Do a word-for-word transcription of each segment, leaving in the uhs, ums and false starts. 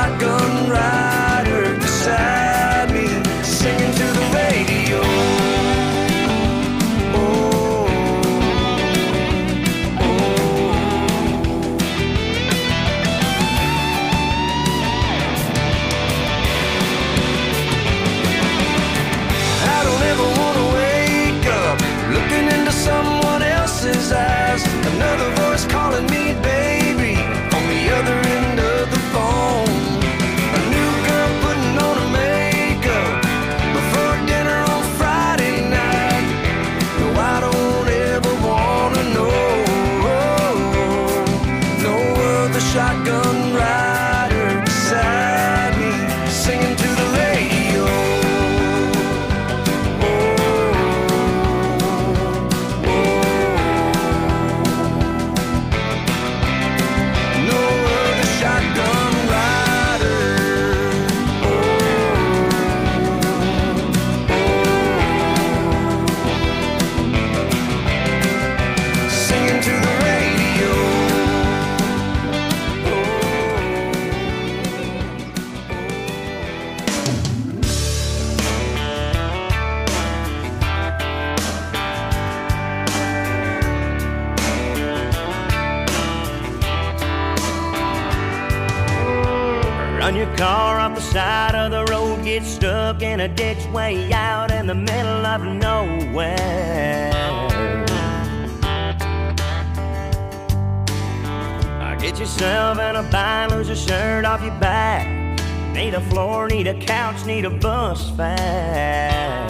shotgun rider beside me, singing to the radio. Oh, oh. I don't ever want to wake up looking into someone else's eyes. Another voice calling me baby on the other end of the phone. A new girl putting on her makeup before dinner on Friday night. No, I don't ever wanna know. No other shotgun rider beside me, singing to the radio. Run your car off the side of the road, get stuck in a ditch way out in the middle of nowhere. Get yourself in a bind, lose your shirt off your back. Need a floor, need a couch, need a bus fare.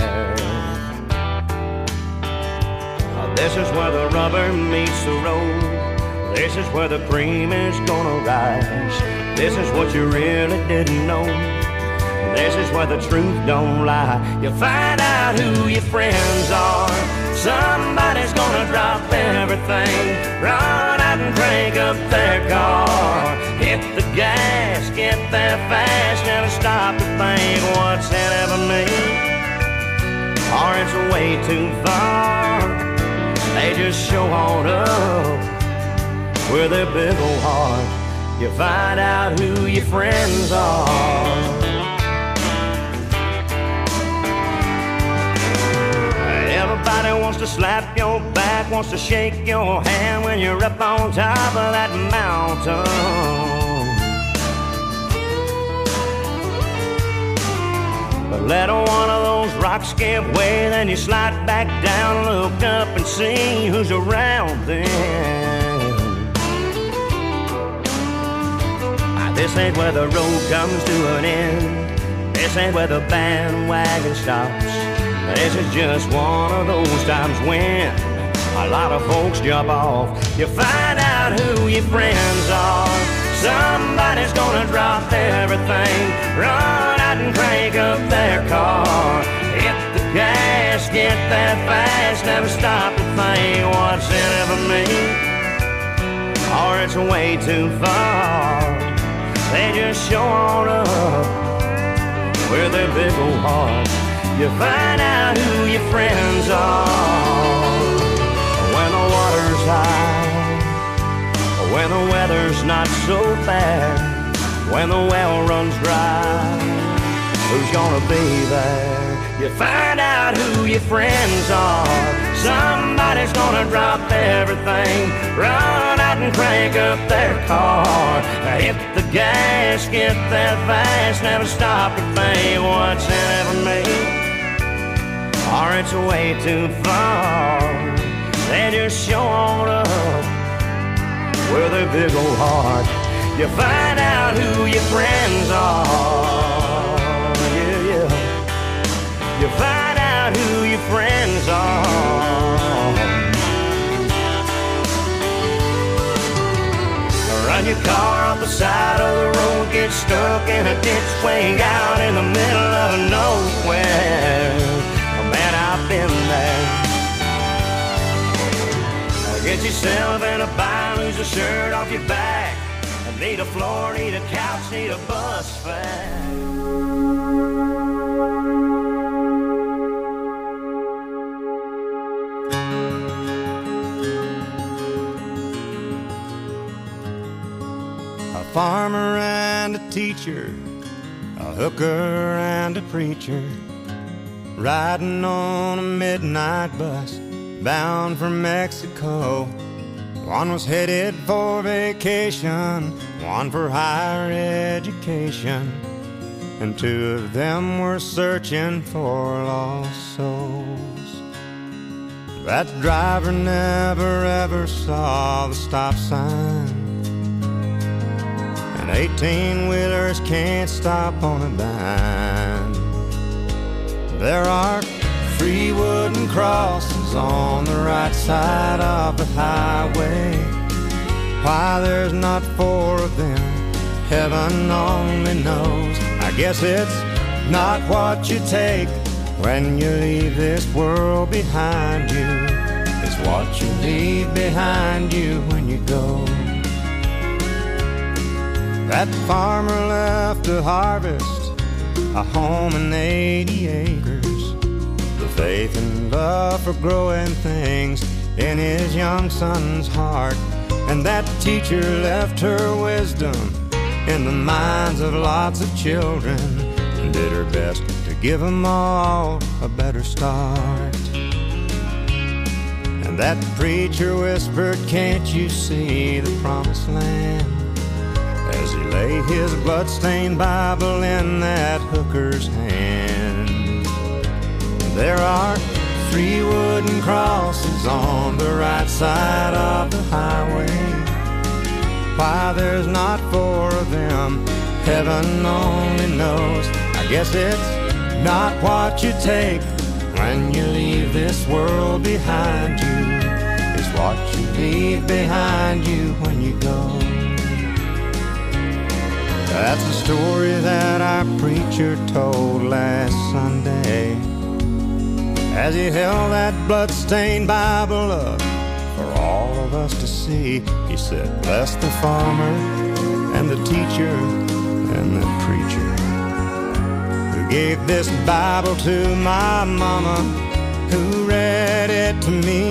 This is where the rubber meets the road. This is where the cream is gonna rise. This is what you really didn't know. This is where the truth don't lie. You find out who your friends are. Somebody's gonna drop everything, run out and crank up their car. Hit the gas, get there fast, never stop to think what's in it for me. Or it's way too far. They just show on up with their big old heart. You find out who your friends are. Everybody wants to slap your back, wants to shake your hand when you're up on top of that mountain. But let one of those rocks give way, then you slide back down, look up and see who's around then. This ain't where the road comes to an end. This ain't where the bandwagon stops. This is just one of those times when a lot of folks jump off. You find out who your friends are. Somebody's gonna drop everything, run out and crank up their car. Hit the gas, get there fast, never stop to think what's in it for me. Or it's way too far. They just show on up with their big old heart. You find out who your friends are. When the water's high, when the weather's not so bad, when the well runs dry, who's gonna be there? You find out who your friends are. Somebody's gonna drop everything, run out and crank up their car. Hit the gas, get there fast, never stop to think what's in it for me. Or it's way too far. They just show on up with their big old heart. You find out who your friends are. Yeah, yeah. You find out who your friends are. Run your car off the side of the road, get stuck in a ditch way out in the middle of nowhere. Oh, man, I've been there. Get yourself in a bind, lose a shirt off your back. Need a floor, need a couch, need a bus fare. farmer and a teacher, a hooker and a preacher, riding on a midnight bus bound for Mexico. One was headed for vacation, one for higher education, and two of them were searching for lost souls. That driver never ever saw the stop sign, and eighteen-wheelers can't stop on a dime. There are three wooden crosses on the right side of the highway. Why there's not four of them, heaven only knows. I guess it's not what you take when you leave this world behind you. It's what you leave behind you when you go. That farmer left to harvest a home and eighty acres, the faith and love for growing things in his young son's heart. And that teacher left her wisdom in the minds of lots of children, and did her best to give them all a better start. And that preacher whispered, "Can't you see the promised land?" as he lay his blood-stained Bible in that hooker's hand. There are three wooden crosses on the right side of the highway. Why there's not four of them, heaven only knows. I guess it's not what you take when you leave this world behind you. It's what you leave behind you when you go. That's the story that our preacher told last Sunday as he held that blood-stained Bible up for all of us to see. He said, "Bless the farmer and the teacher and the preacher who gave this Bible to my mama, who read it to me."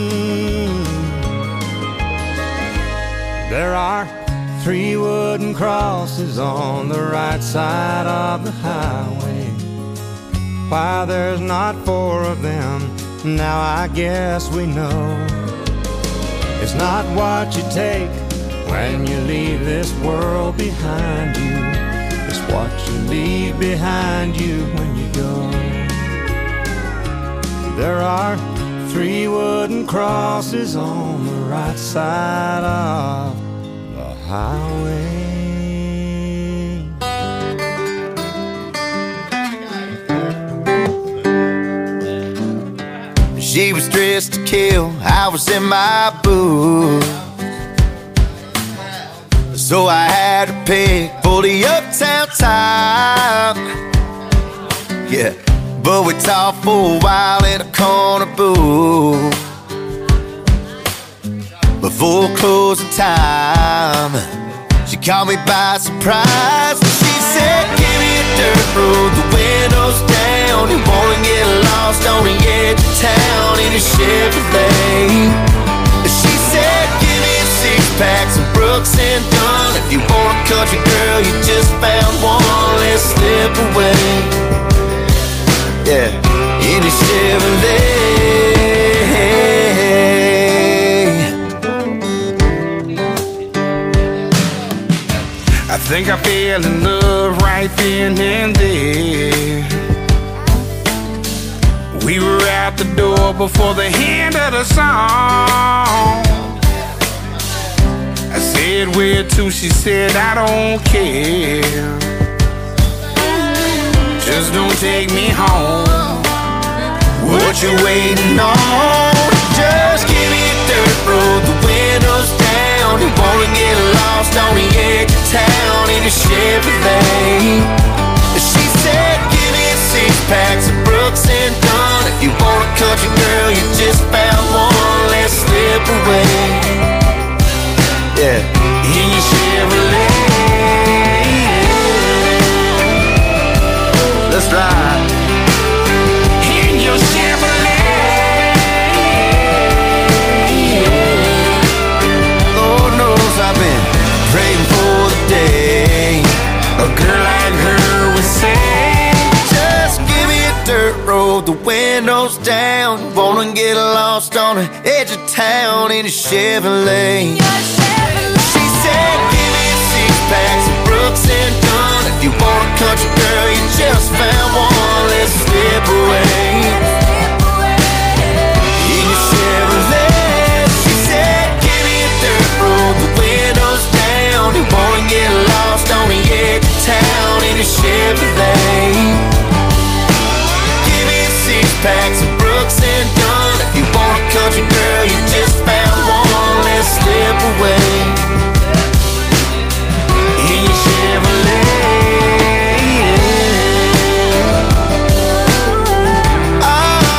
There are three wooden crosses on the right side of the highway. Why there's not four of them, now I guess we know. It's not what you take when you leave this world behind you. It's what you leave behind you when you go. There are three wooden crosses on the right side of the highway. She was dressed to kill, I was in my booth, so I had to pick for the uptown time. Yeah, but we talked for a while in a corner booth before closing time. She caught me by surprise. She said, "Give me a dirt road, the windows down. You wanna get lost on the edge of town in a Chevrolet." She said, "Give me a six-pack, some Brooks and Dunn. If you want a country girl, you just found one. Let's slip away." Yeah, in a Chevrolet. I think I fell in love right then and there. We were out the door before the end of the song. I said, "Where to?" She said, "I don't care. Just don't take me home. What you waiting on? Just give me a dirt road, the windows down. You wanna get lost on the edge of town in a Chevrolet." She said, "Give me a six-pack, some Brooks and Dunn. If you want a country girl, you just found one. Let's slip away." Yeah, in your Chevrolet. Let's ride. In your Chevrolet. Lord knows I've been praying for the day down, you wanna get lost on the edge of town in a Chevrolet. She said, give me a six-pack, some Brooks and Dunn. If you want a country girl, you just found one. Let's slip away in your Chevrolet. She said, give me a dirt road, the windows down. You wanna get lost on the edge of town in a Chevrolet. Give me a six-pack, some Brooks and Dunn. If you want a country girl, you just found one. Let's slip away in your Chevrolet. Oh,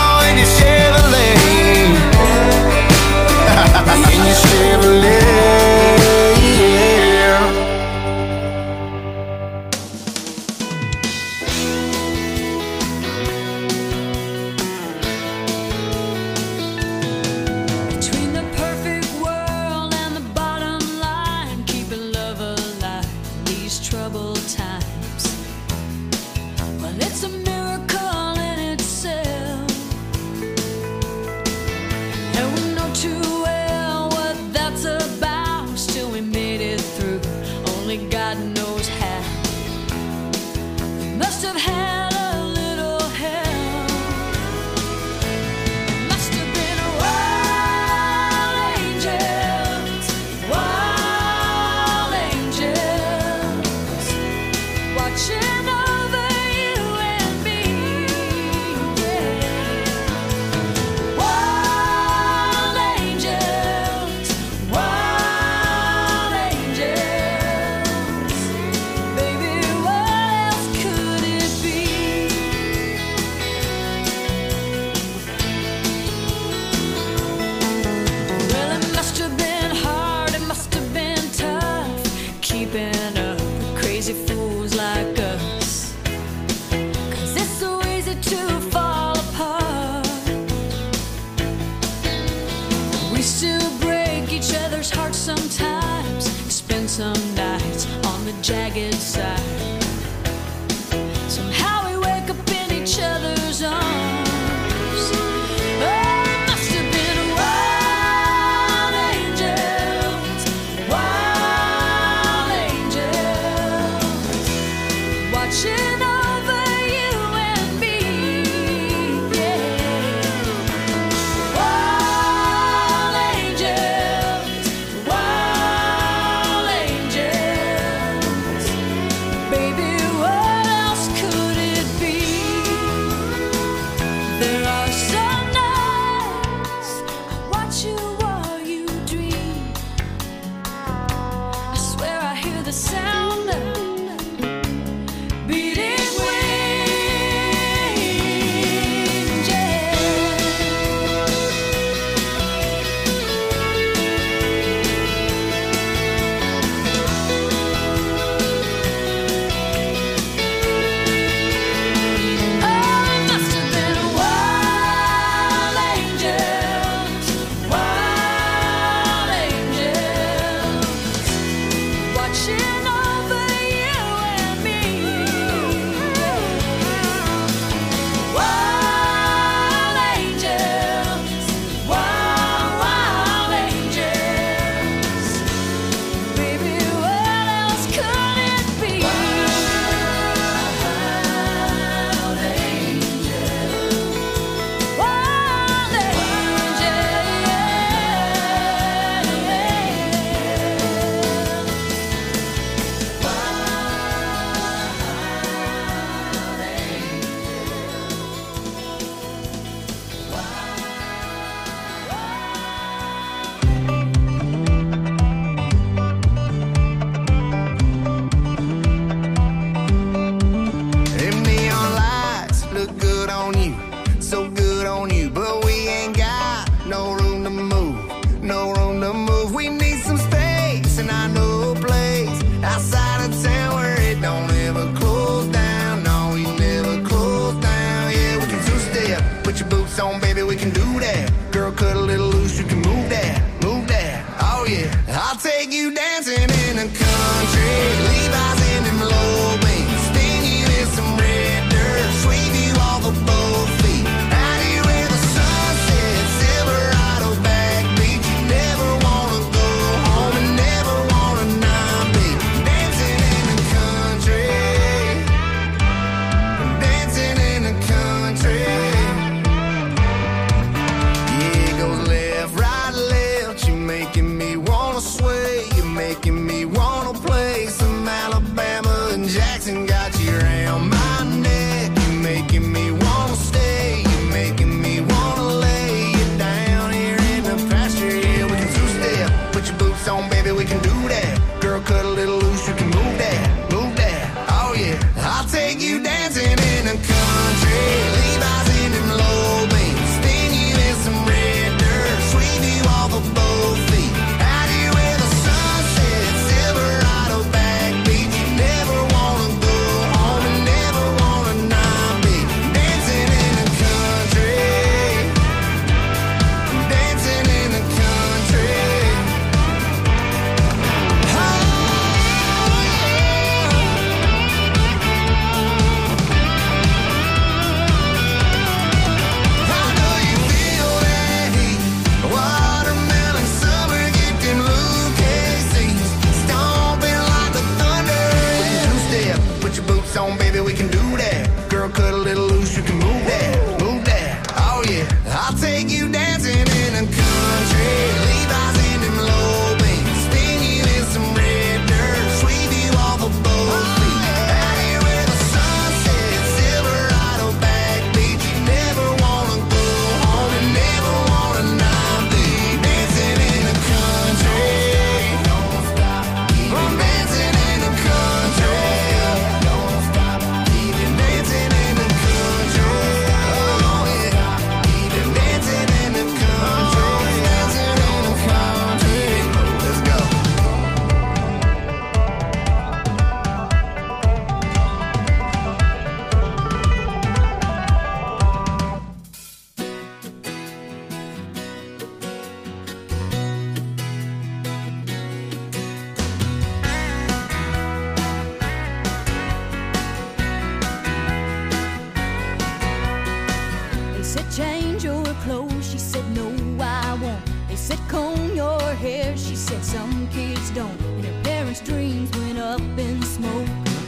said some kids don't, and her parents' dreams went up in smoke.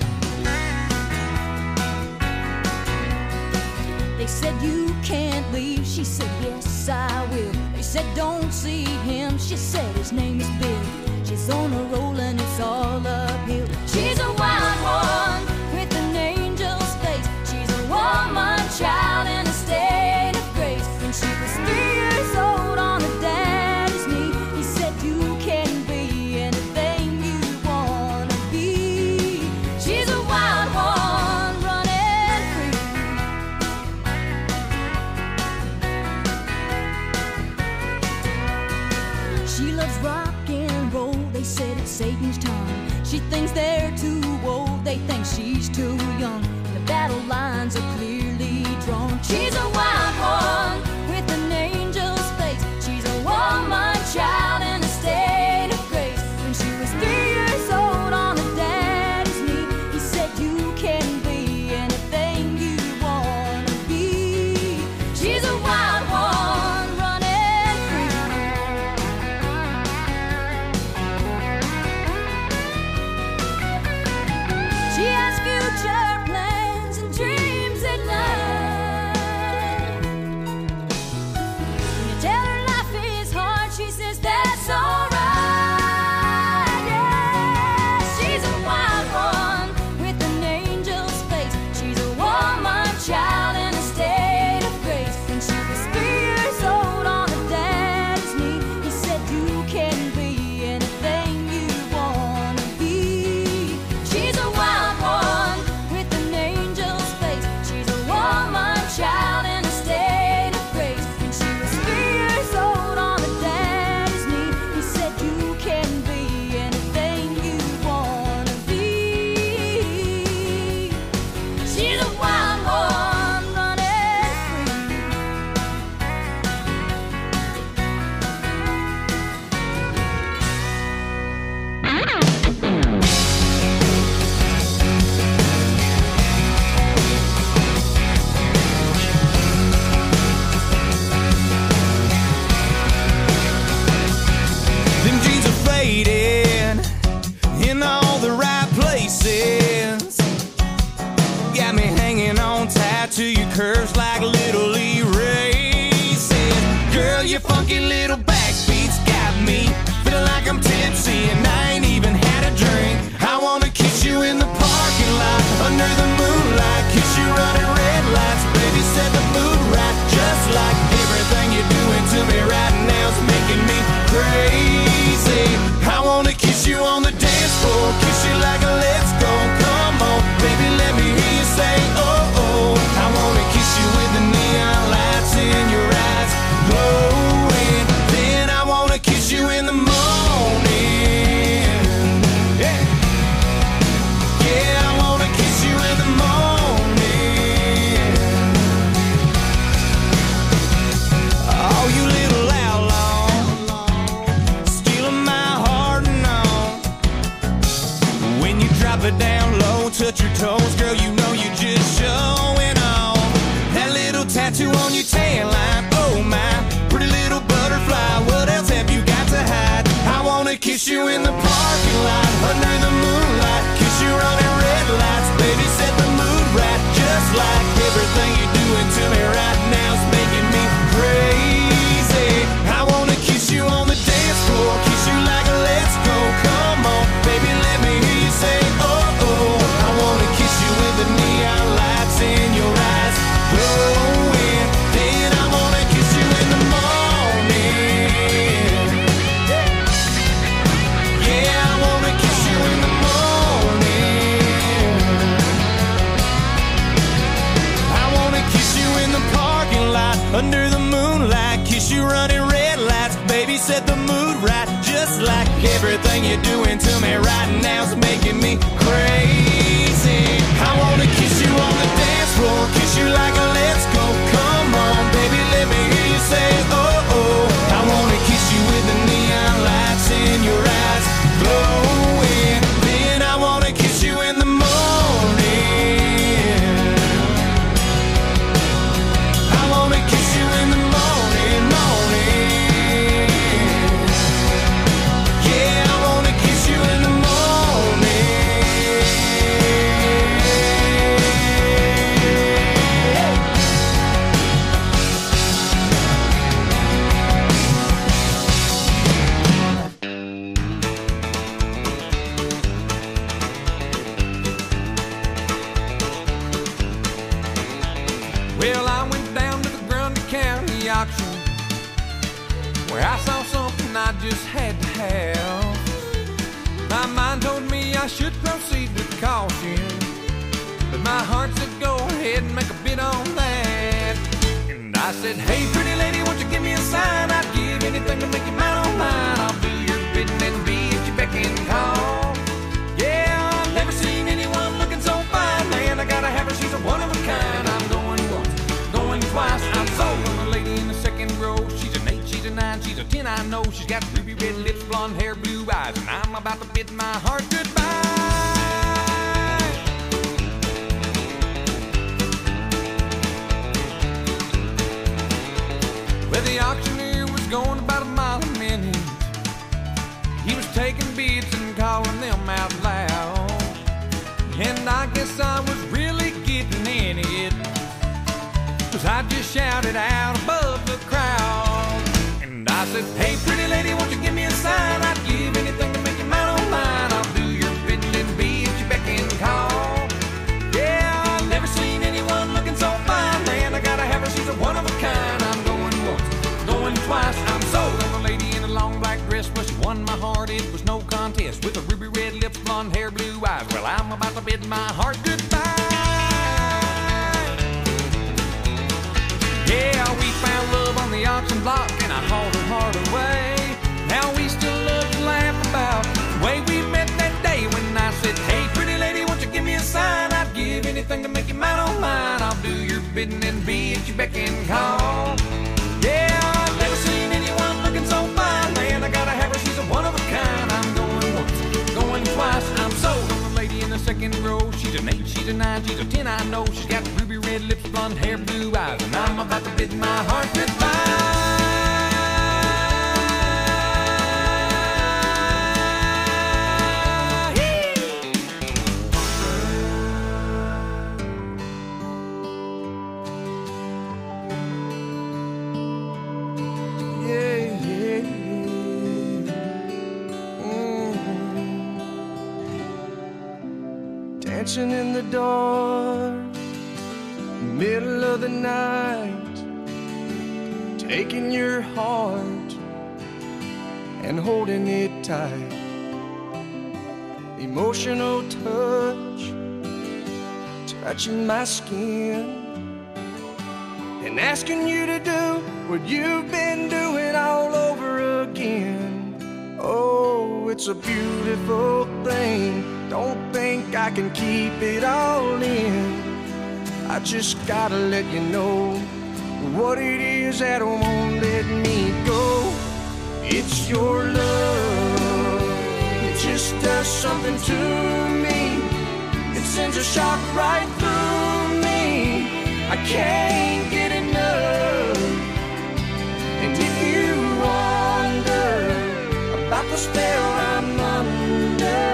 They said you can't leave, she said yes I will. They said don't see him, she said his name is Bill. She's on a roll and it's all uphill. She's a wild one with an angel's face. She's a woman child in a state of grace. When she was three years old on her daddy's knee, he said you can be anything you wanna be. She's a wild one running free. She loves rock and roll, they said it's Satan's tongue. She thinks they're too old, they think she's too young. The battle lines are clearly drawn. She's a wild one with an angel's face. She's a woman child in a state of grace. When she was three years old on her daddy's knee, he said you can be anything you wanna be. She's a wild one running free. She has future plans and dreams at night. When you tell her life is hard, she says that's alright. Yeah, she's a wild one with an angel's face. She's a woman child in a state of grace. When she was three years old on her daddy's knee, he said you can be anything you wanna be. She's a wild one with an angel's face. She's a woman child in a state of grace. When she was three years old on her daddy's knee, he said you can be anything you wanna be. She's a wild one running free. Them jeans are faded in all the right places. Got me hanging on tight to your curves like little erases. Girl, your funky little backbeats got me feeling like I'm tipsy and I ain't even had a drink. I wanna kiss you in the parking lot under the moonlight. Kiss you running red lights, baby, set the mood right. Just like everything you're doing to me right now's making me crazy. I wanna kiss you on the dance floor, kiss you like a let's go. Come on, baby, let me hear you say oh oh. I wanna kiss you with the neon lights in your eyes glowing. Then I wanna kiss you in the morning. Yeah, yeah, I wanna kiss you in the morning. Oh, you little outlaw, stealing my heart and all. When you drop it down low, touch your toes, girl, you know you're just showing off. That little tattoo on your tan line, oh my, pretty little butterfly. What else have you got to hide? I wanna kiss you in the parking lot under the moonlight. Kiss you running red lights, baby, set the mood right. Just like everything you're doing to me right now's making me crazy. I wanna kiss you on the dance floor, kiss you like a let's go. Come on, baby, let me hear you say oh oh. I wanna kiss you with the neon lights in your eyes glowing. Then I wanna kiss you in the morning. Yeah, I wanna kiss you in the morning. I wanna kiss you in the parking lot under the moonlight. Kiss you running red lights, baby, set the mood right. Just like everything you're doing to me right now's making me crazy. I wanna kiss you on the dance floor, kiss you like a let's go. Come on, baby, let me hear you say oh oh. I wanna kiss you with the neon lights in your eyes glowing. Then I wanna kiss you in the morning. I wanna kiss you in the morning, morning. Yeah. just had to have. My mind told me I should proceed with caution, but my heart said go ahead and make a bid on that. And I said, hey pretty lady, won't you give me a sign? I'd give anything to make you mine on mine. I'll do your bidding and be at your beck and call. Yeah, I've never seen anyone looking so fine. Man, I gotta have her, she's a one of a kind. I'm going once, going twice, I'm sold on the lady in the second row. She's an eight, she's a nine, she's a ten, I know. She's got ruby red lips, blonde hair, blue eyes, and I'm about to bid my heart goodbye. Well, the auctioneer was going about a mile a minute. He was taking bids and calling them out loud, and I guess I was really getting in it, 'cause I just shouted out above the crowd. And I said, hey pretty lady, won't you give me a sign? I'd give anything to make you mine on mine. I'll do your bidding and be at your beck and call. Yeah, I've never seen anyone looking so fine. Man, I gotta have her, she's a one of a kind. I'm going once, going twice, I'm sold on the lady in a long black dress. Well, she won my heart, it was no contest. With her ruby red lips, blonde hair, blue eyes. Well, I'm about to bid my heart goodbye. Yeah, we found love on the auction block, and I hauled her heart away. Now we still love to laugh about the way we met that day when I said, hey pretty lady, won't you give me a sign? I'd give anything to make you mine on mine. I'll do your bidding and be at your beck and call. Yeah, I've never seen anyone looking so fine. Man, I gotta have her, she's a one of a kind. I'm going once, going twice, I'm sold on the lady in the second row. She's an eight, she's a nine, she's a ten, I know. She's got ruby red lips, blonde hair, blue eyes, and I'm about to bid my heart goodbye. Dancing in the dark, middle of the night, taking your heart and holding it tight. Emotional touch, touching my skin, and asking you to do what you've been doing all over again. Oh, it's a beautiful thing. Don't think I can keep it all in. I just gotta let you know what it is that won't let me go. It's your love, it just does something to me. It sends a shock right through me. I can't get enough. And if you wonder about the spell I'm under,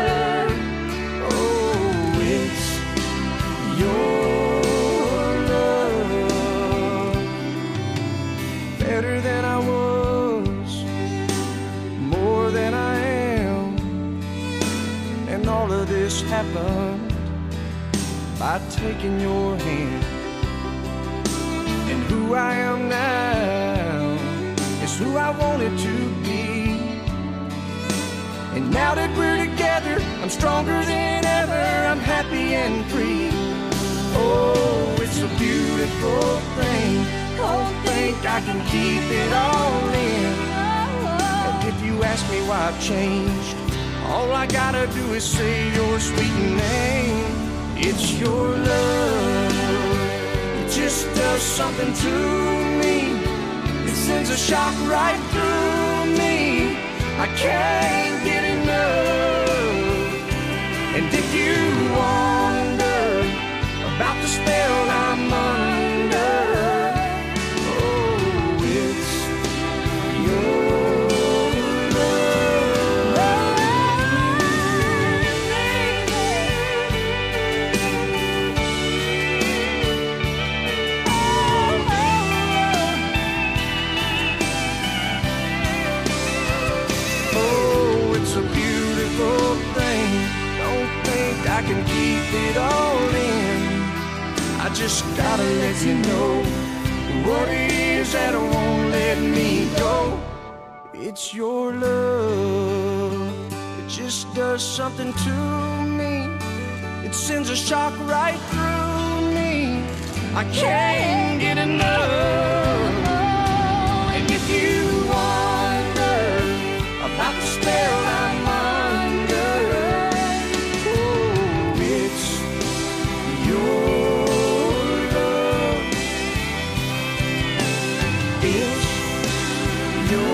better than I was, more than I am. And all of this happened by taking your hand. And who I am now is who I wanted to be. And now that we're together, I'm stronger than ever. I'm happy and free. Oh, it's a beautiful thing. Don't think I can keep it all in. And if you ask me why I've changed, all I gotta do is say your sweet name. It's your love, it just does something to me. It sends a shock right through me. I can't get enough. And if you wonder about the spell I'm under, I can keep it all in. I just gotta let you know what it is that won't let me go. It's your love, it just does something to me. It sends a shock right through me. I can't get enough. And if you wonder about the spell I'm under, oh, it's your love. It's your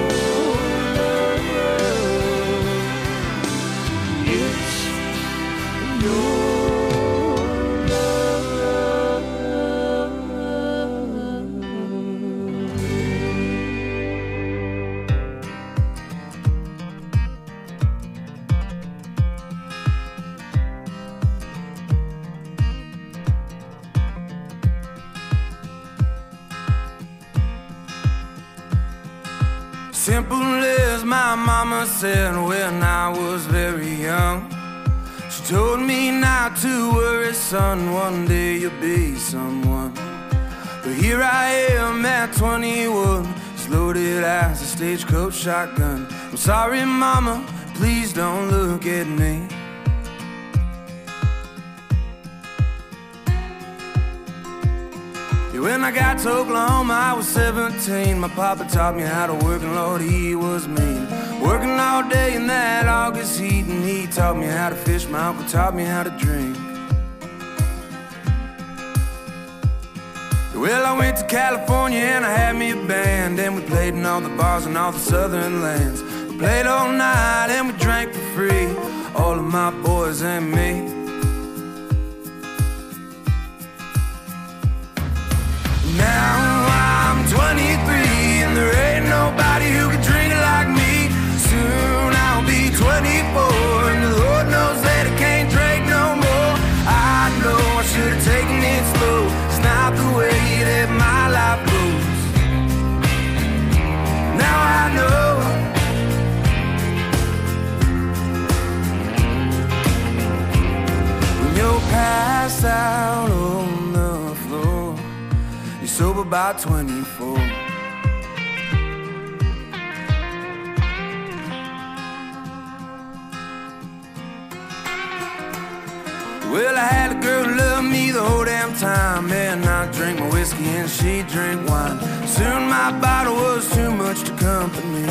simple as my mama said when I was very young. She told me not to worry, son, one day you'll be someone. But here I am at twenty-one, as loaded as a stagecoach shotgun. I'm sorry, mama, please don't look at me. When I got to Oklahoma, I was seventeen. My papa taught me how to work, and Lord, he was mean. Working all day in that August heat, and he taught me how to fish. My uncle taught me how to drink. Well, I went to California and I had me a band, and we played in all the bars in all the southern lands. We played all night and we drank for free, all of my boys and me. Now I'm twenty-three and there ain't nobody who can drink it like me. Soon I'll be twenty-four and the Lord knows that I can't drink no more. I know I should have taken it slow. It's not the way that my life goes. Now I know. When you're passed out on the floor, you're sober by twenty-four. Well, I had a girl who loved me the whole damn time, and I drank my whiskey and she drank wine. Soon my bottle was too much to company.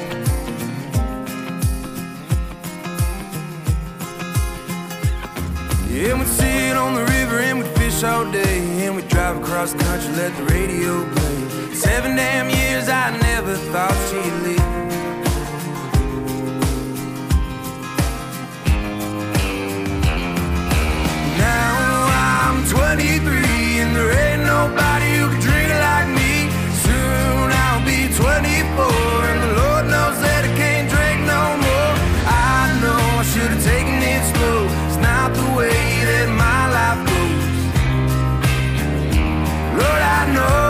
Yeah, we'd sit on the river and we'd fish all day, and we'd drive across the country, let the radio play. Seven damn years I never thought she'd leave. Now I'm twenty-three and there ain't nobody who can drink it like me. Soon I'll be twenty-four and the Lord knows that I can't drink no more. I know I should have taken it slow. It's not the way that my life goes. Lord, I know.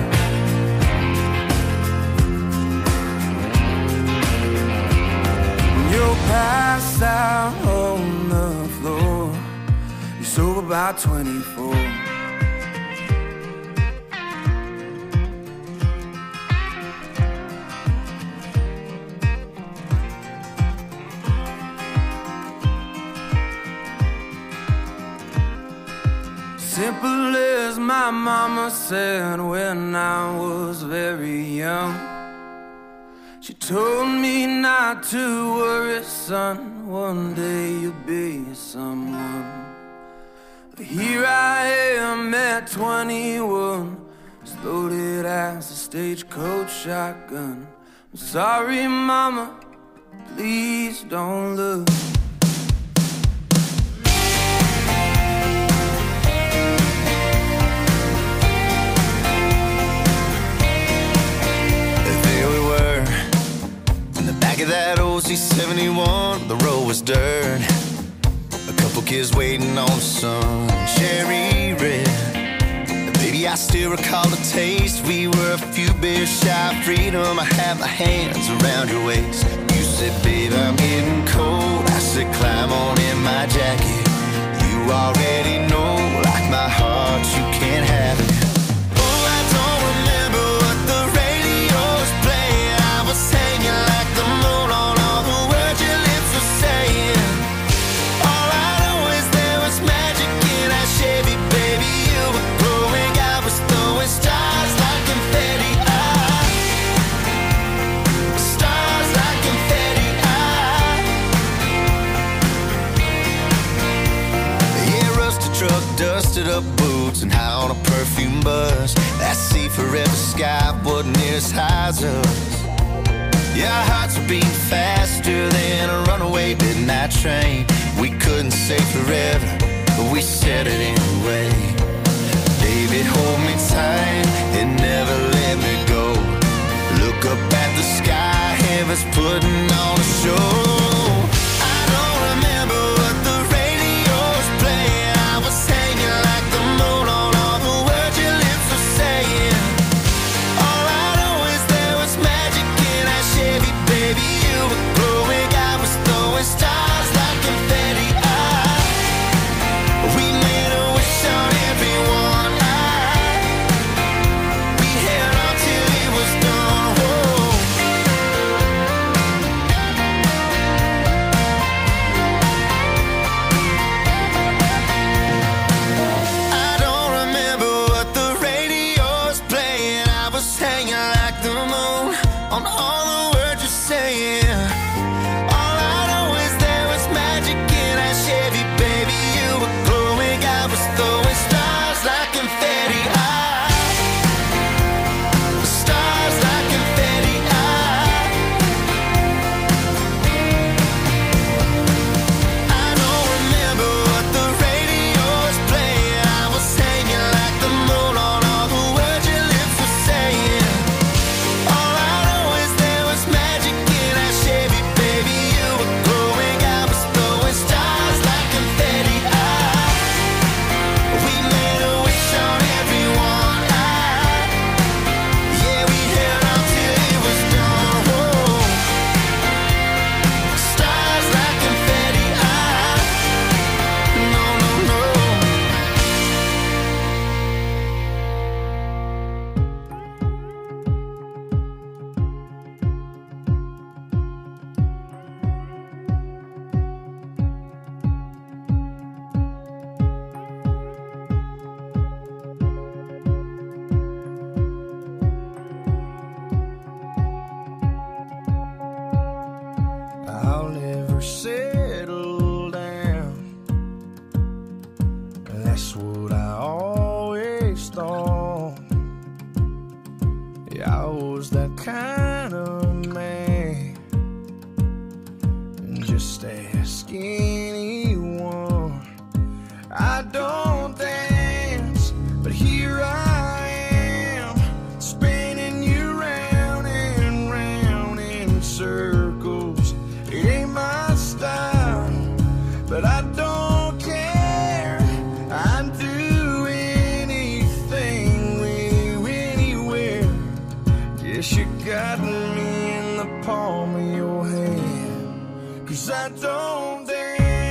When you're passed out on the floor, you're sober by twenty-four. Simple as my mama said when I was very young. She told me not to worry, son, one day you'll be someone. But here I am at twenty-one, as loaded as a stagecoach shotgun. I'm sorry, mama, please don't look. That old C seventy-one, the road was dirt. A couple kids waiting on the sun, cherry red. Baby, I still recall the taste. We were a few beers shy of freedom. I had my hands around your waist. You said, babe, I'm getting cold. I said, climb on in my jacket. You already know, like my heart, you can't have it. Oh, I don't remember what the radio was playing. I was hanging up boots and high on a perfume buzz. That sea forever sky wasn't near as high as us. Yeah, our hearts were beating faster than a runaway midnight train. We couldn't say forever, but we said it anyway. Baby, hold me tight and never let me go. Look up at the sky, heaven's putting on a show. I don't remember what the radio's playing. I was hanging like the moon on all the words your lips were saying. All I know is there was magic in our Chevy, baby. You were glowing, I was throwing stars like confetti. I, we made a wish on everyone. I, we held on till it was done. Whoa. I don't remember what the radio's playing. I was hanging like the moon on all the words you're saying. All I know is there was magic in our Chevy, baby. You were glowing, I was throwing stars like confetti. I, stars like confetti. I, I don't remember what the radio's playing. I was hanging like the moon on all the words your lips were saying. All I know is there was magic in our Chevy, baby. You were glowing, I was throwing stars like confetti. I, we made a wish on everyone. I, yeah, we held on till it was done. Whoa. Stars like confetti. I, no, no, no. I'll never settle down. That's what I always thought. Yeah, I was that kind of man. Just ask anyone. I don't dance, but here I am, spinning you round and round in circles. It ain't my style, but I don't care. I'd do anything with you anywhere. Guess you got me in the palm of your hand, 'cause I don't dance.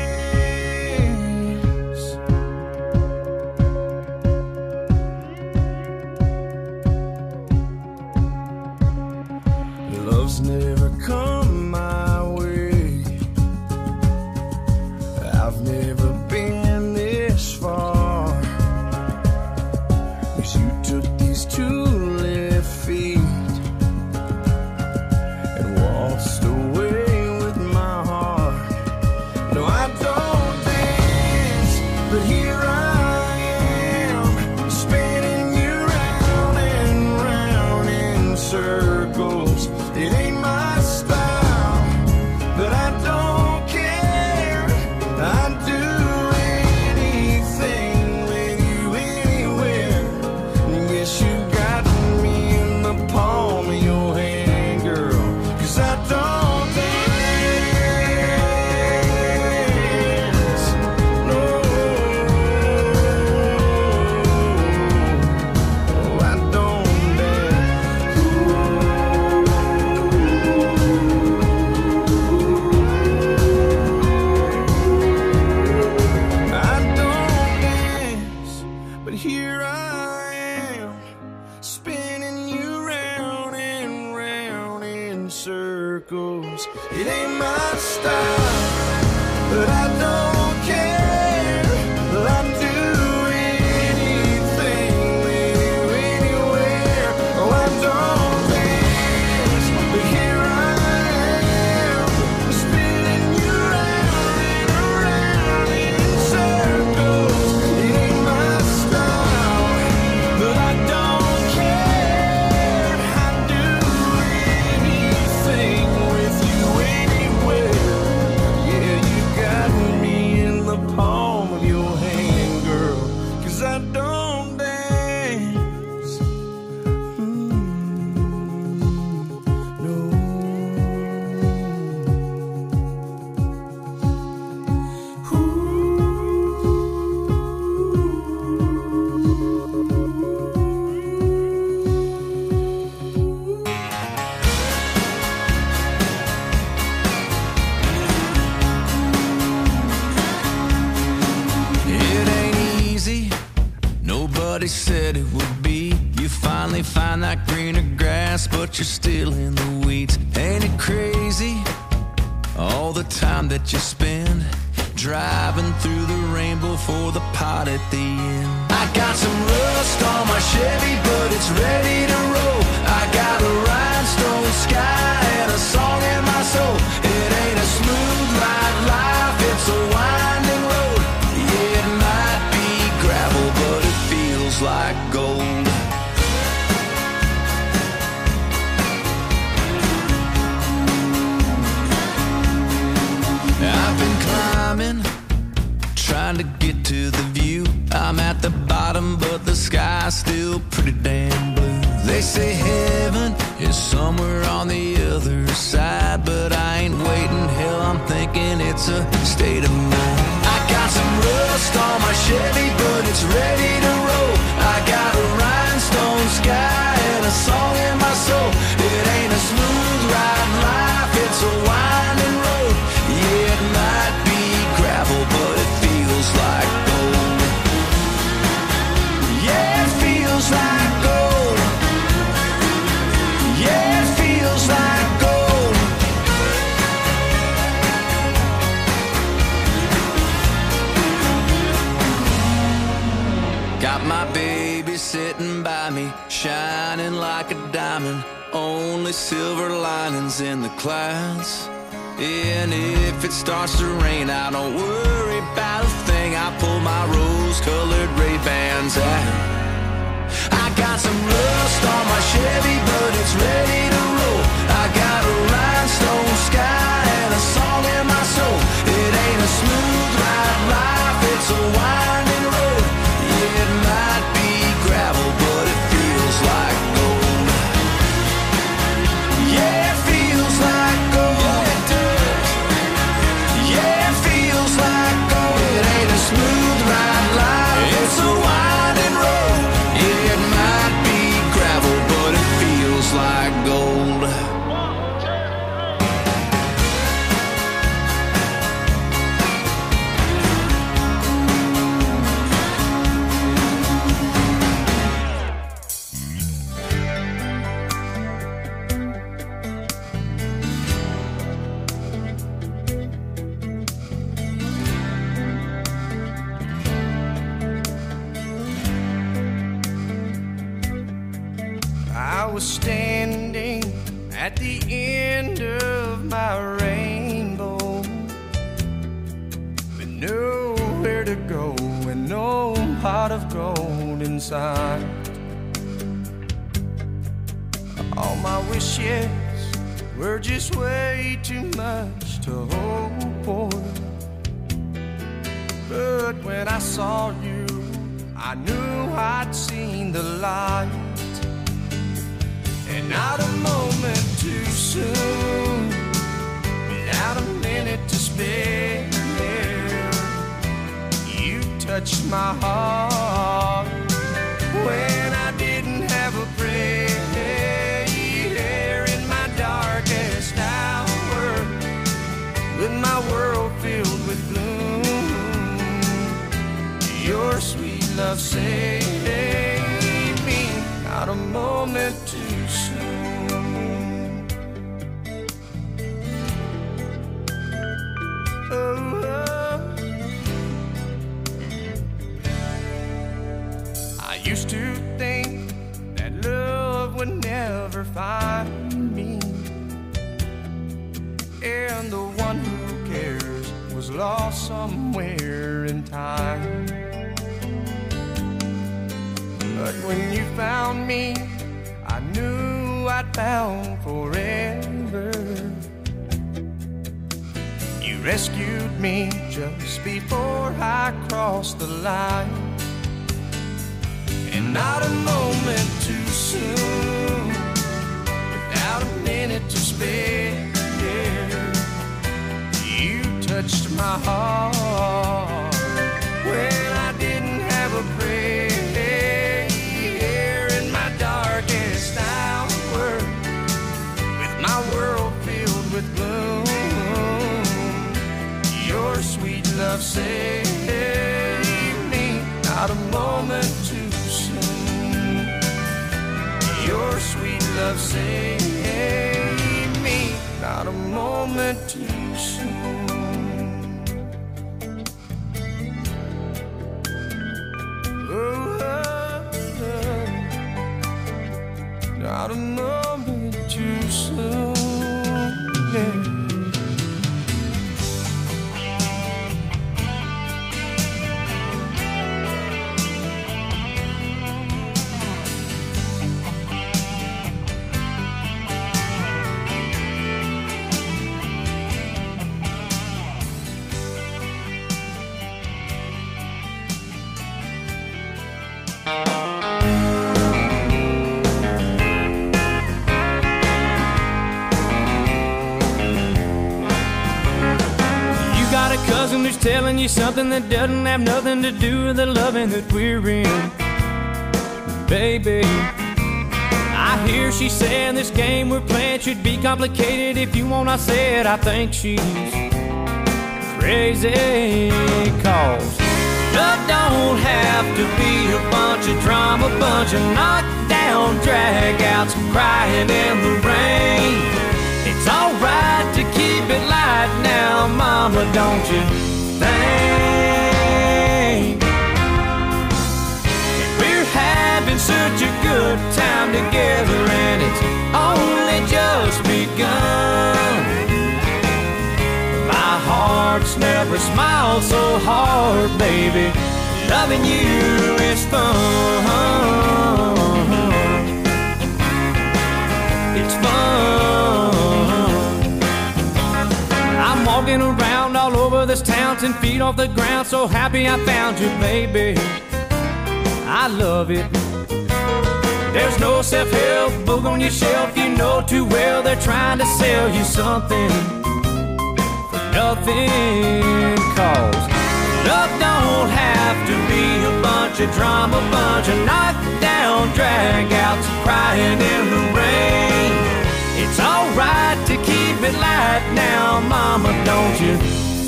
Love's never come my way. I've never been this far, 'cause you took these two left feet and waltzed away with my heart. No, I don't dance, but here I am, spinning you round and round in circles. It ain't my style, but I don't care. I'd do anything with you anywhere. Guess you got me in the palm of your hand, girl, 'cause I don't dance. No, I don't dance. I don't dance, but here I am, spinning you round and round in circles. It ain't my style, but I don't care. I'd do anything with you anywhere. Oh, I don't dance, but here I am, spinning you round and round in circles. It ain't my style. Everybody said it would be. You finally find that greener grass, but you're still in the weeds. Ain't it crazy? All the time that you spend driving through the rainbow for the pot at the end. I got some rust on my Chevy, but it's ready to roll. I got a rhinestone sky and a song in my soul. It ain't a smooth ride life, it's a winding road. Yeah, it might be gravel, but it feels like gold. I've been climbing, trying to get to the view. I'm at the bottom, but the sky's still pretty damn blue. They say heaven is somewhere on the other side, but I ain't waiting, hell, I'm thinking it's a state of mind. I got some rust on my Chevy, but it's ready to roll. I got a rhinestone sky and a song in my soul. It ain't a smooth ride life, it's a winding road. Yeah, it might be gravel, but it feels like gold. Yeah, it feels like gold. Yeah, it feels like gold. Got my baby sitting by me, shining like a diamond. Only silver linings in the clouds. And if it starts to rain, I don't worry about a thing. I pull my rose-colored Ray-Bans out. I got some rust on my Chevy, but it's ready to roll. I got a rhinestone sky and a song in my soul. It ain't a smooth ride life, it's a winding road. Yeah, it might be gravel, but it feels like gold. Yeah, it feels like gold. Smooth ride life, it's a winding road. It might be gravel, but it feels like gold. I was standing at the end of my rainbow with nowhere to go and no pot of gold inside. All my wishes were just way too much to hope for. But when I saw you, I knew I'd seen the light. And not a moment too soon, without a minute to spare, you touched my heart when I didn't have a prayer. In my darkest hour, with my world filled with gloom, your sweet love saved me. Not a moment too soon. Oh, oh. I used to think that love would never find me, and the one who cares was lost somewhere in time. But when you found me, I knew I'd found forever. You rescued me just before I crossed the line. And not a moment too soon, without a minute to spare, you touched my heart when I didn't have a prayer. In my darkest hour, with my world filled with gloom, your sweet love saved me. Not a moment too soon. love save me, not a moment too soon. Oh, oh, oh. Not a moment too soon. Yeah. Who's telling you something that doesn't have nothing to do with the loving that we're in, baby. I hear she saying this game we're playing should be complicated. If you want, I said I think she's crazy. Cause love don't have to be a bunch of drama, bunch of knockdown dragouts, crying in the rain. It's alright to keep it light now, mama, don't you think? We're having such a good time together, and it's only just begun. My heart's never smiled so hard, baby. Loving you is fun. It's fun. I'm walking around all over this town, ten feet off the ground, so happy I found you, baby. I love it. There's no self-help book on your shelf. You know too well they're trying to sell you something for nothing. Cause love don't have to be a bunch of drama, bunch of knockdown dragouts, crying in the rain. It's alright to keep it light now, mama, don't you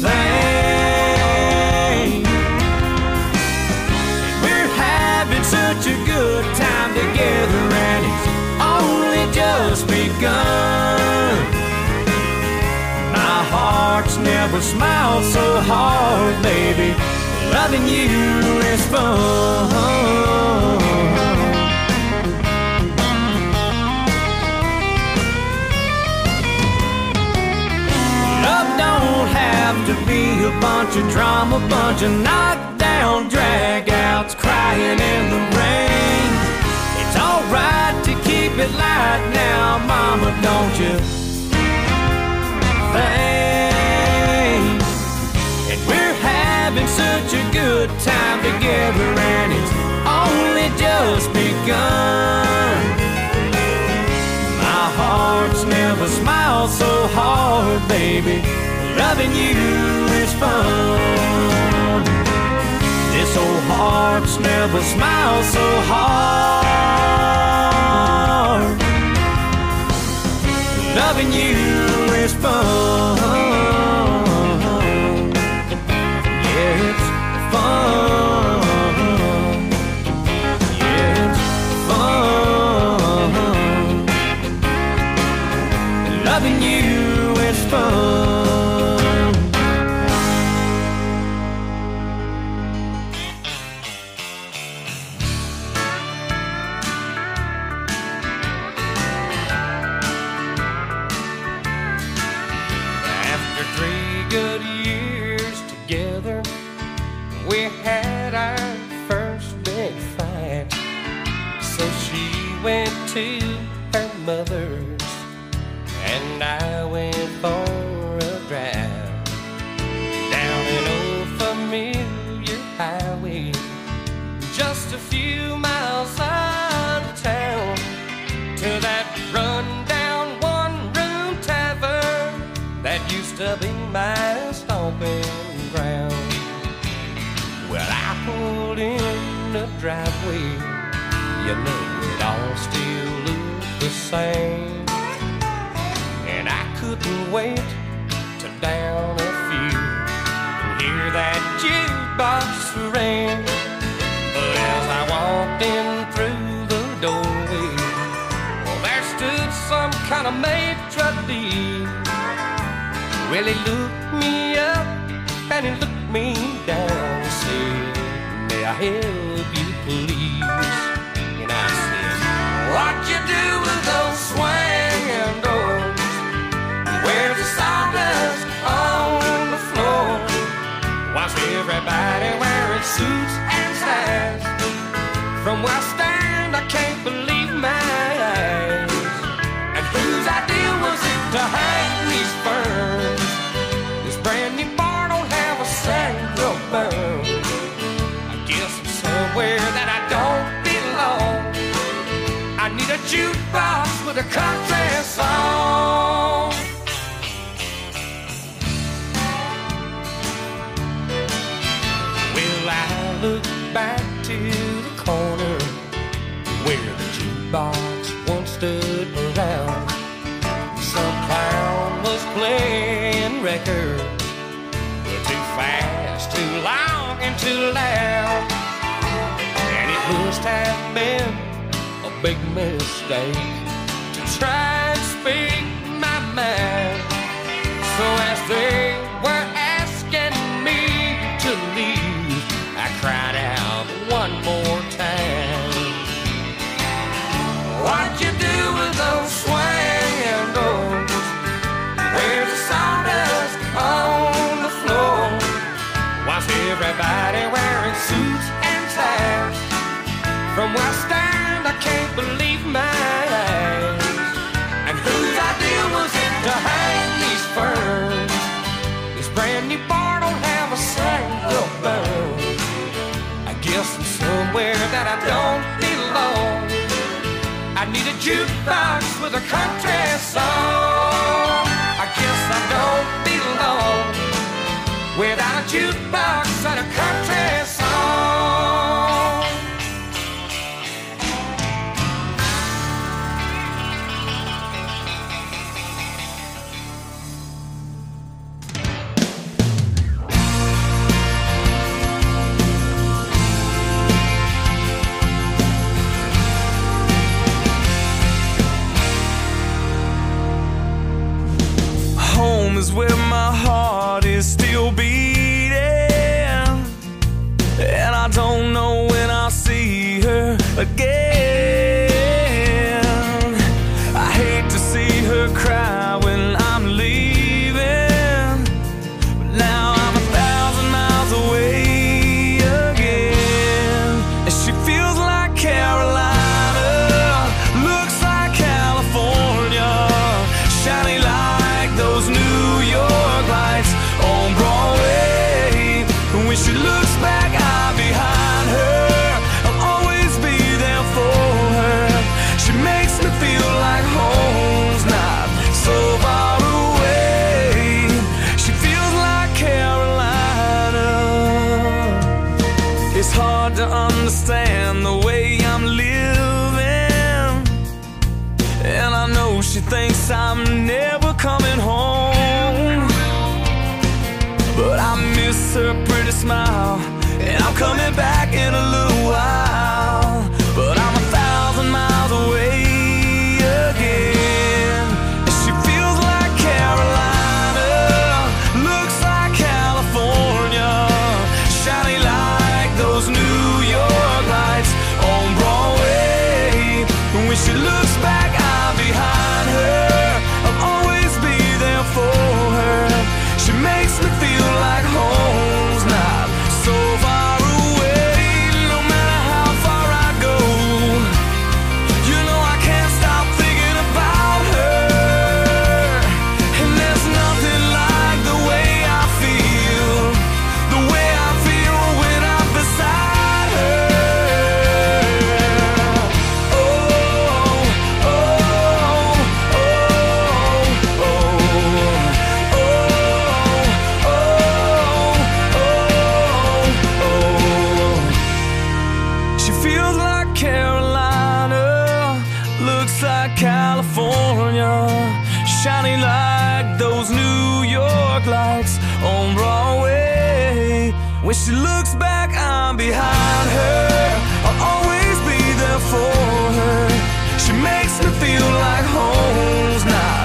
think? We're having such a good time together, and it's only just begun. My heart's never smiled so hard, baby. Loving you is fun. Don't have to be a bunch of drama, bunch of knockdown dragouts, crying in the rain. It's alright to keep it light now, mama, don't you think? And we're having such a good time together, and it's only just begun. My heart's never smiled so hard, baby. Loving you is fun. This old heart's never smiled so hard. Loving you is fun. Yeah, it's fun. Yeah, it's fun. Loving you is fun. Went to her mother's, and I went for a drive down an old familiar highway, just a few miles out of town, to that run-down one-room tavern that used to be my stomping ground. Well, I pulled in the driveway, you know it all still looked the same, and I couldn't wait to down a few and hear that jukebox ring. But as I walked in through the doorway, well, there stood maitre d'. Well, he looked me up and he looked me down and said, may I help you please? And I said, what you do with those swinging doors? Where's the sawdust on the floor? Why's everybody wearing suits and ties? From where I stand, I can't believe my eyes. And whose idea was it to hang these ferns? This brand new bar don't have a single burn. I guess I'm somewhere that I don't belong. I need a jukebox with a country song. Well, I look back to the corner where the jukebox once stood around. Some clown was playing records, too fast, too long, and too loud. And it must have been a big mistake to try and speak my mind. So as they were asking me to leave, I cried out one more time. What'd you do with those swinging doors? Where's the sawdust on the floor? Why's everybody wearing suits and ties? From where I stand, I can't believe my eyes. And whose idea was it to hang these ferns? This brand new bar don't have a single burn. I guess I'm somewhere that I don't belong. I need a jukebox with a country song. I guess I don't belong without a jukebox and a country song. Home is where my heart is still beating, and I don't know when I'll see her again. I hate to see her cry when I'm leaving, but now I'm a thousand miles away again. And she feels like Carolina, looks like California, shiny like those New York lights on Broadway. And when she looks back, I'm behind her. I'll always be there for her. She makes me feel like home's not so far away. She feels like Carolina. It's hard to understand the way I'm living, and I know she thinks I'm never coming home. But I miss her pretty smile, and I'm coming back in a little while. But I'm a thousand miles away again. And she feels like Carolina, looks like California, shiny like those New York lights on Broadway. And when she looks back, I'm behind her. I'll always be there for her. She makes me feel like home's not so far away. No matter how far I go, you know I can't stop thinking about her. And there's nothing like the way I feel, the way I feel when I'm beside her. Oh, oh, oh, oh, oh, oh, oh. She feels like Carolina, looks like California, shiny like those New York lights on Broadway. When she looks back, I'm behind her. I'll always be there for her. She makes me feel like home's not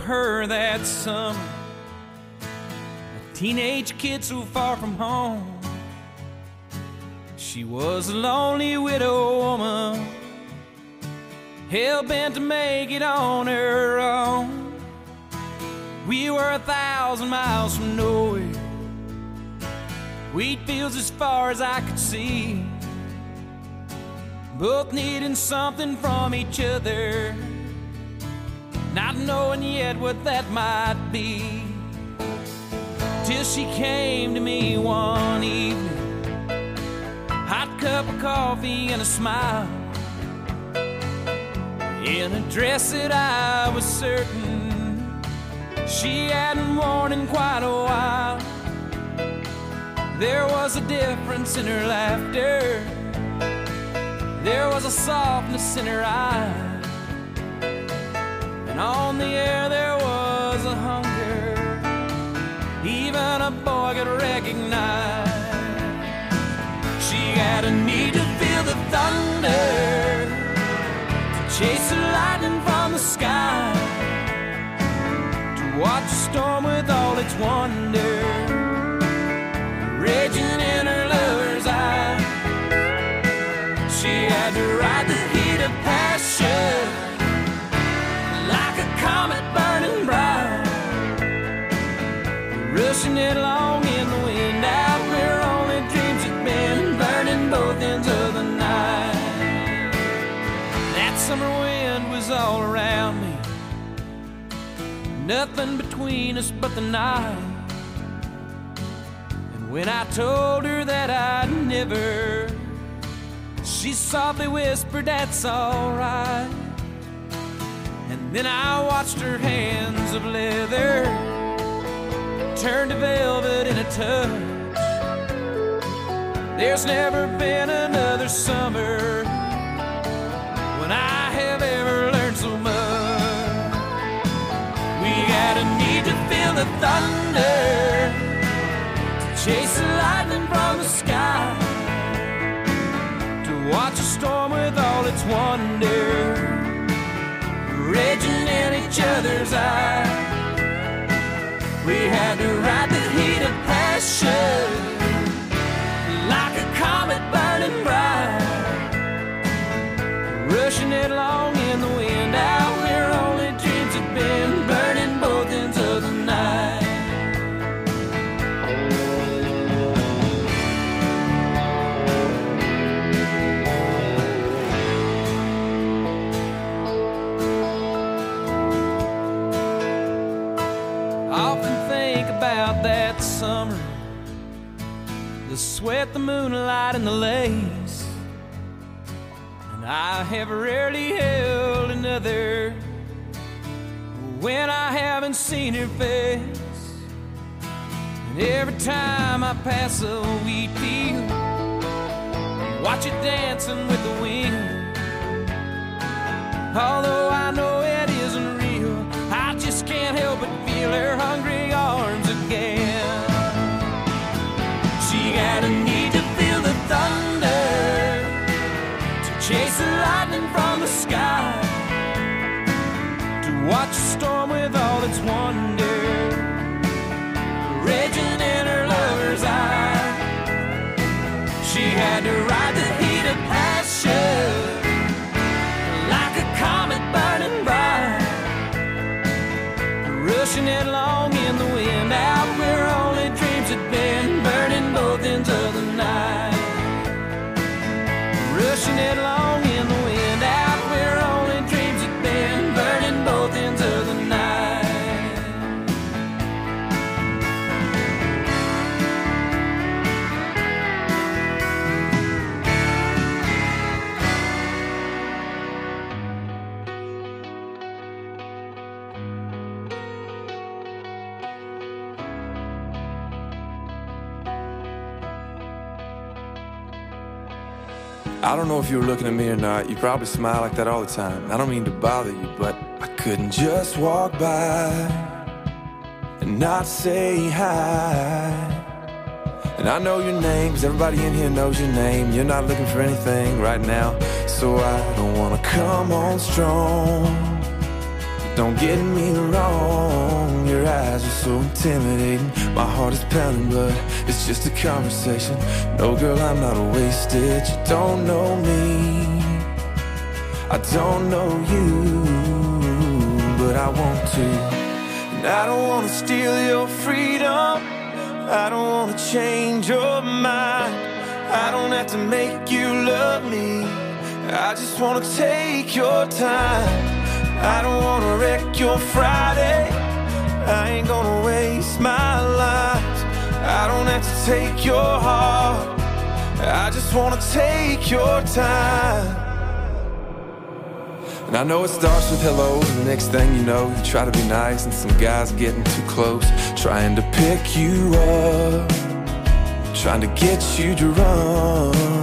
her that summer, a teenage kid so far from home. She was a lonely widow woman, hell-bent to make it on her own. We were a thousand miles from nowhere, wheat fields as far as I could see, both needing something from each other, not knowing yet what that might be. Till she came to me one evening, hot cup of coffee and a smile, in a dress that I was certain she hadn't worn in quite a while. There was a difference in her laughter, there was a softness in her eyes, and on the air there was a hunger even a boy could recognize. She had a need to feel the thunder, to chase the lightning from the sky, to watch the storm with all its wonder raging in her lover's eye. She had to ride the heat of passion like a comet burning bright, rushing it along in the wind out where only dreams had been, burning both ends of the night. That summer wind was all around me, nothing between us but the night. And when I told her that I'd never, she softly whispered, "That's all right." And then I watched her hands of leather turn to velvet in a touch. There's never been another summer when I have ever learned so much. We had a need to feel the thunder, to chase the lightning from the sky, to watch a storm with all its wonder raging in each other's eyes. We had to ride the heat of passion like a comet burning bright, rushing it along in the wind out where only dreams had been, burning both ends of the night. That summer, the sweat, the moonlight, and the lace, and I have rarely held another when I haven't seen her face. And every time I pass a wheat field, watch it dancing with the wind, although I know it isn't real, I just can't help but feel her hungry arms again. She had a need to feel the thunder, to chase the lightning from the sky, to watch a storm with all its wonder raging in her lover's eye. She had to ride the heat of passion like a comet burning bright, rushing it along in the wind out where only dreams had been, burning both ends of the night, rushing it along in the wind out where only dreams had been, burning both ends of the night. I don't know if you were looking at me or not. You probably smile like that all the time. I don't mean to bother you, but I couldn't just walk by and not say hi. And I know your name, 'cause everybody in here knows your name. You're not looking for anything right now, so I don't wanna come on strong. Don't get me wrong, your eyes are so intimidating. My heart is pounding, but it's just a conversation. No, girl, I'm not wasted. You don't know me, I don't know you, but I want to. And I don't want to steal your freedom, I don't want to change your mind. I don't have to make you love me, I just want to take your time. I don't wanna wreck your Friday, I ain't gonna waste my life. I don't have to take your heart, I just wanna take your time. And I know it starts with hello, and the next thing you know, you try to be nice, and some guy's getting too close, trying to pick you up, trying to get you to run.